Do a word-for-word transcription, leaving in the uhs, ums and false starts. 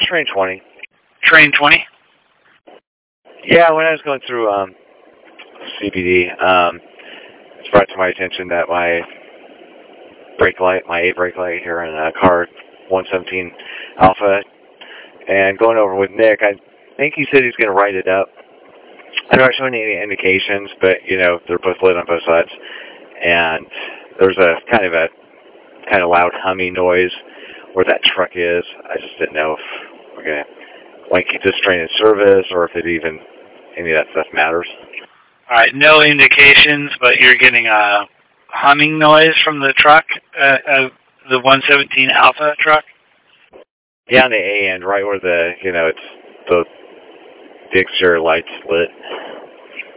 Train twenty. Train twenty? Yeah, when I was going through um, C P D, um, it's brought to my attention that my brake light, my A brake light here in a car one seventeen Alpha, and going over with Nick, I think he said he's going to write it up. I'm not showing any indications, but, you know, they're both lit on both sides. And there's a kind of a kind of loud humming noise where that truck is. I just didn't know if we're going to want to keep this train in service or if it even, any of that stuff matters. All right, no indications, but you're getting a humming noise from the truck, uh, uh, the one seventeen Alpha truck? Yeah, on the A end, right where the, you know, it's the, the exterior light's lit.